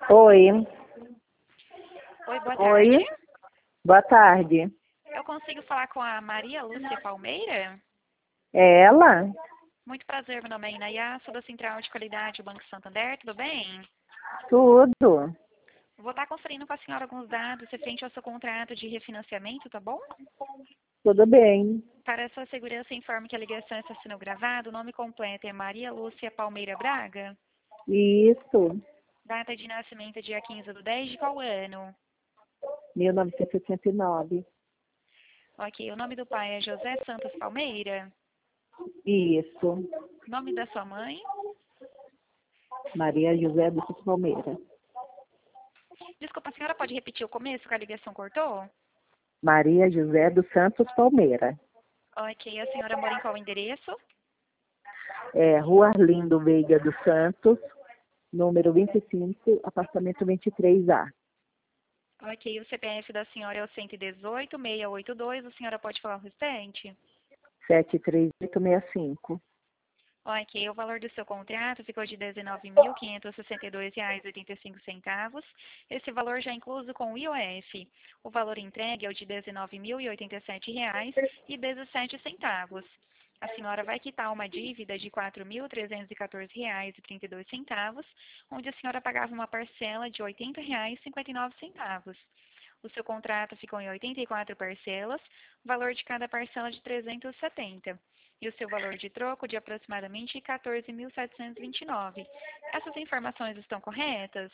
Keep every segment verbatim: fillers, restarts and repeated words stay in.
Oi. Oi, boa Oi. tarde. Boa tarde. Eu consigo falar com a Maria Lúcia Palmeira? É ela? Muito prazer, meu nome é Inayá, sou da Central de Qualidade do Banco Santander, tudo bem? Tudo. Vou estar conferindo com a senhora alguns dados referente ao seu contrato de refinanciamento, tá bom? Tudo bem. Para a sua segurança, informe que a ligação está sendo gravada. O nome completo é Maria Lúcia Palmeira Braga. Isso. Data de nascimento é dia quinze do dez de qual ano? mil novecentos e oitenta e nove. Ok, o nome do pai é José Santos Palmeira. Isso. Nome da sua mãe? Maria José do Santos Palmeira. Desculpa, a senhora pode repetir o começo que a ligação cortou? Maria José dos Santos Palmeira. Ok, a senhora mora em qual endereço? É, Rua Arlindo Veiga dos Santos, número vinte e cinco, apartamento vinte e três A. Ok, o C P F da senhora é o cento e dezoito, seiscentos e oitenta e dois. A senhora pode falar o restante? sete três oito seis cinco. Ok, o valor do seu contrato ficou de dezenove mil quinhentos e sessenta e dois reais e oitenta e cinco centavos. Esse valor já é incluso com o I O F. O valor entregue é o de dezenove mil e oitenta e sete reais e dezessete centavos. A senhora vai quitar uma dívida de quatro mil trezentos e quatorze reais e trinta e dois centavos, onde a senhora pagava uma parcela de oitenta reais e cinquenta e nove centavos. O seu contrato ficou em oitenta e quatro parcelas, valor de cada parcela de trezentos e setenta. E o seu valor de troco de aproximadamente quatorze mil setecentos e vinte e nove. Essas informações estão corretas?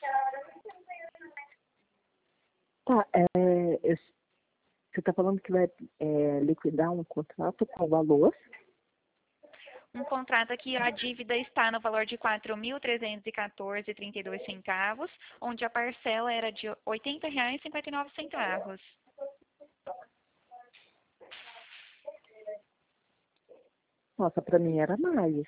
Tá, é, eu- você está falando que vai é, liquidar um contrato com valor? Um contrato aqui, a dívida está no valor de quatro mil trezentos e quatorze reais e trinta e dois centavos, onde a parcela era de oitenta reais e cinquenta e nove centavos. Nossa, para mim era mais.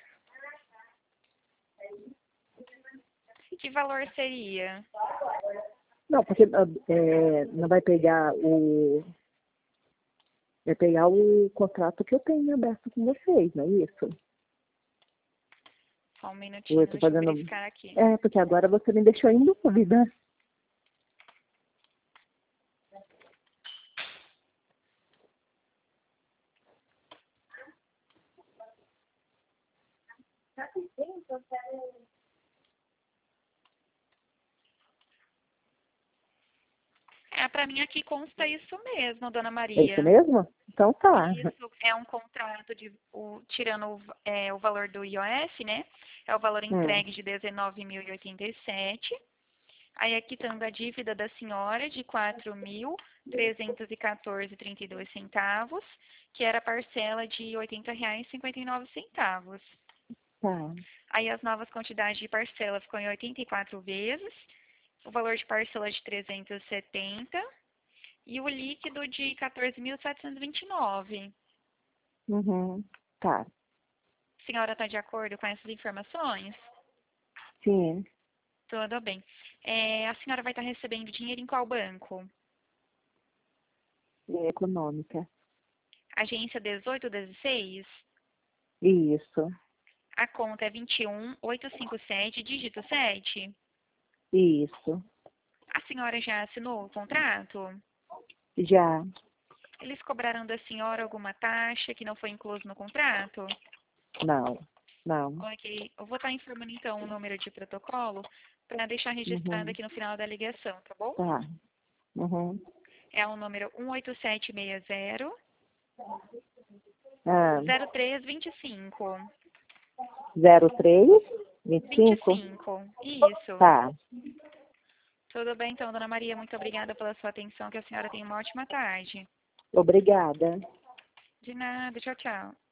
Que valor seria? Não, porque é, não vai pegar o. Vai pegar o contrato que eu tenho aberto com vocês, não é isso? Só um Eu minutinho, estou deixa eu fazendo. verificar aqui. É, porque agora você me deixou em dúvida. É, para mim aqui consta isso mesmo, dona É isso Maria. mesmo? Então tá. Isso é um contrato de, o, tirando o, é, o valor do I O F, né? É o valor Hum, entregue de dezenove mil e oitenta e sete. Aí aqui quitando a dívida da senhora de quatro mil trezentos e quatorze reais e trinta e dois centavos, que era a parcela de oitenta reais e cinquenta e nove centavos. tá. Aí as novas quantidades de parcela ficam em oitenta e quatro vezes, o valor de parcela de trezentos e setenta e o líquido de quatorze mil setecentos e vinte e nove. Uhum. Tá. A senhora está de acordo com essas informações? Sim. Tudo bem. É, a senhora vai estar recebendo dinheiro em qual banco? É econômica. Agência dezoito dezesseis? Isso. A conta é vinte e um, oitocentos e cinquenta e sete, dígito sete. Isso. A senhora já assinou o contrato? Já. Eles cobraram da senhora alguma taxa que não foi incluso no contrato? Não. Não. Ok. Eu vou estar informando então o número de protocolo para deixar registrado Uhum. aqui no final da ligação, tá bom? Tá. Uhum. É o número um oito sete seis zero, Ah, zero três vinte e cinco. zero três, vinte e vinte e cinco? cinco. Isso. Tá. Tudo bem, então, dona Maria, muito obrigada pela sua atenção, que a senhora tenha uma ótima tarde. Obrigada. De nada, tchau, tchau.